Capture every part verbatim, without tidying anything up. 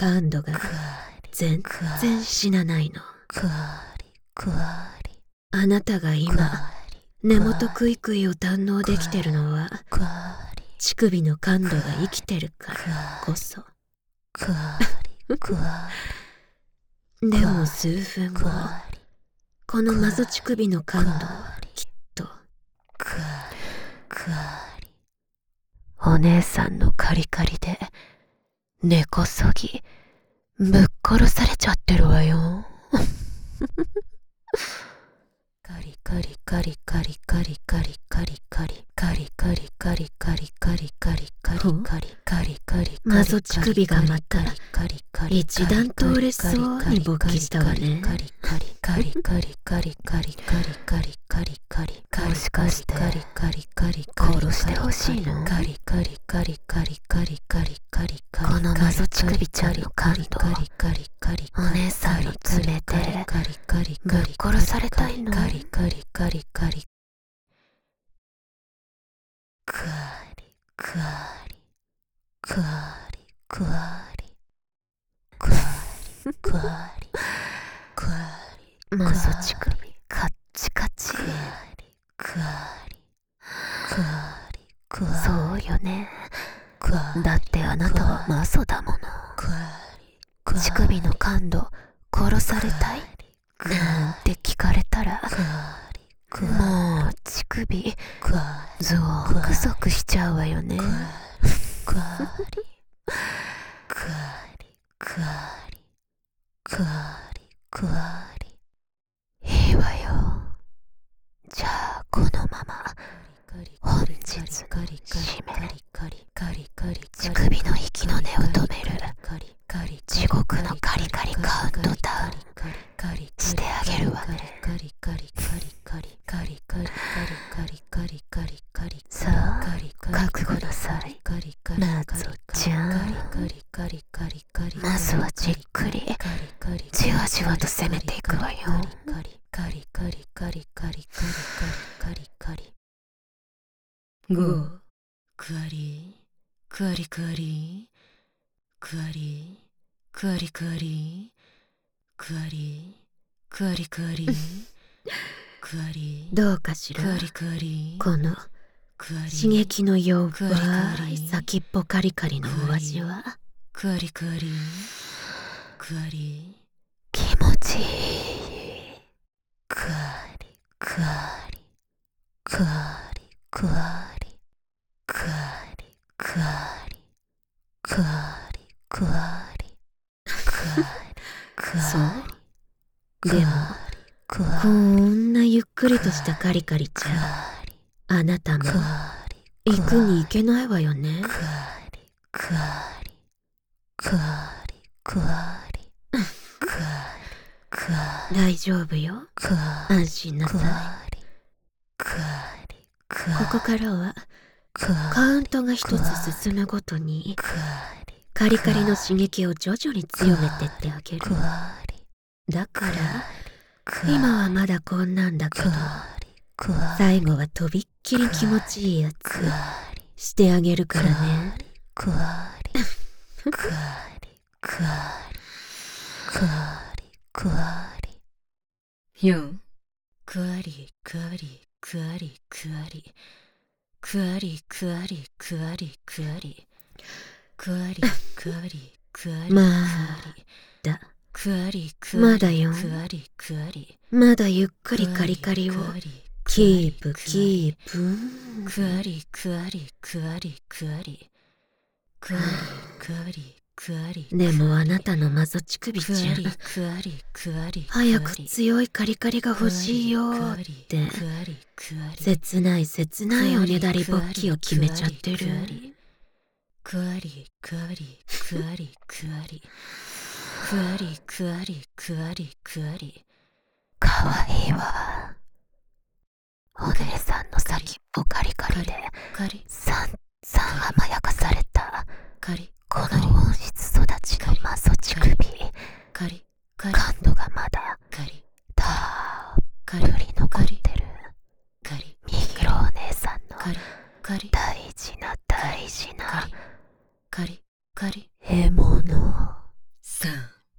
感度が全然死なないの。あなたが今根元クイクイを堪能できてるのは乳首の感度が生きてるからこそ。でも数分後、この謎乳首の感度はきっとお姉さんのカリカリで根こそぎぶっ殺されちゃってるわよ。カリカリカリカリカリカリカリカリカリカリカリカリカリカリカリカリカリカリカリ謎乳首がまた一段と嬉しそうに勃起したわね。カリカリカリカリカリカリカリカリカリカリもしかして殺してほしいの？カリカリカリカリカリカリカリカリこの謎乳首ちゃんの感度お姉さんの爪でぶっ殺されたいの？カリカリカリカリカリカリカリカリカリカリカリ謎乳首カッチカチ。カリカリカリカリそうよね。だってあなたはマゾだもの。乳首の感度殺されたいなんて聞かれたらもう乳首ゾクゾクしちゃうわよね。カリカリカリカリカリいいわよ。じゃあこのまま本日締め乳首の息の根を止める地獄のカリカリカウントダウンしてあげるわね。さあ覚悟なさいマゾちゃん。まずはじっくりじわじわと攻めていくわよ。ゴークアリクアリクアリクアリクアリクアリクアリクアリクアリクアリどうかしら。この刺激の弱い先っぽカリカリのお味は。クアリクアリクアリ気持ちいい。クアリクアリクアリクアリクアリクアリクアリクアリクアリそうでもこんなゆっくりとしたカリカリちゃんあなたも行くに行けないわよね。大丈夫よ。安心なさい。ここからはカウントが一つ進むごとにカリカリの刺激を徐々に強めてってあげる。だから今はまだこんなんだけど最後はとびっきり気持ちいいやつしてあげるからね。クワリクワリクワリクワリクワリよんクワリクワリクワリクワリクワリクワリクワリクワリクワリクワリクワリまだまだよ。まだゆっくりカリカリをキープキープ。クワリクワリクワリクワリクワリクワリクワリ。でもあなたのマゾ乳首ちゃん早く強いカリカリが欲しいよって切ない切ないおねだり勃起を決めちゃってる。クワリクワリクワリクワリクワリクワリクワリクワリ。かわいいわ。お姉さんの先っぽカリカリでさんざん甘やかされたこの温室育ちのマゾ乳首感度がまだたっぷり残ってる。みひろお姉さんの大事な大事な獲物。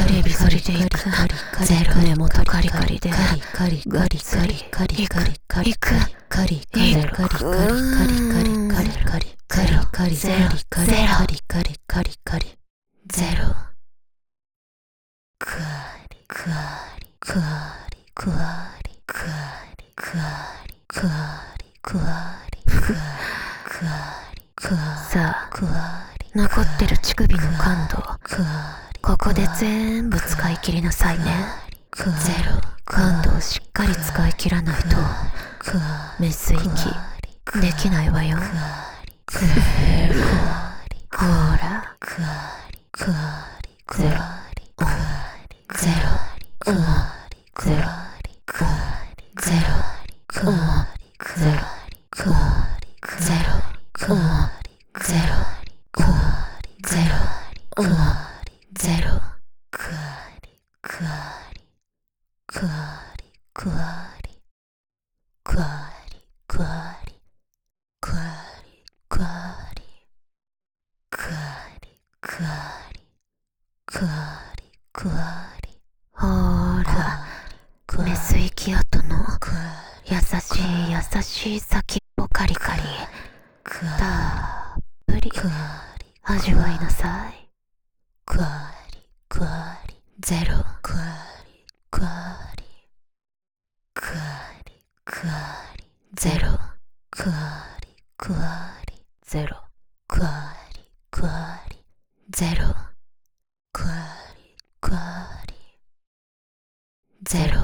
エビ反りでいくゼロ根元カリカリでガリガリガリガリガリガリガリガリガリガリガリガリガリガリガリガリガリガリゼロガリガリガリガリガリゼロガリガリガリガリガリガリガリガリガリガリさあ、残ってる乳首の感度、ここで全部使い切りなさいね。ゼロ。感度をしっかり使い切らないと、メス息できないわよ。ほら。ゼロ。ゼロ。ゼロ。ゼロ。ゼロ。ゼロ。ゼロ。ゼロ。ゼロ。くわり、くわり、くわり、くわり、くわり、くわり、くわり、くわり、くわり、くわり。ほーら、メス息跡の優しい優しい先っぽカリカリ、たっぷり味わいなさい。くわり、くわり、ゼロ、くわり、くわり。くわり、くわり、ゼロ、くわり、くわり、ゼロ、くわり、くわり、ゼロ、くわり、くわり、ゼロ。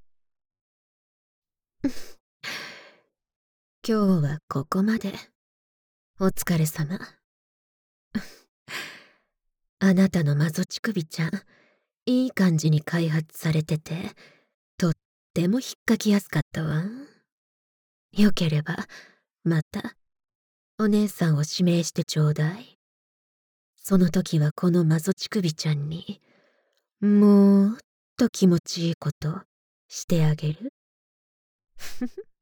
今日はここまで。お疲れ様。あなたのマゾ乳首ちゃん、いい感じに開発されてて、とっても引っかきやすかったわ。よければ、また、お姉さんを指名してちょうだい。その時はこのマゾ乳首ちゃんに、もっと気持ちいいことしてあげる。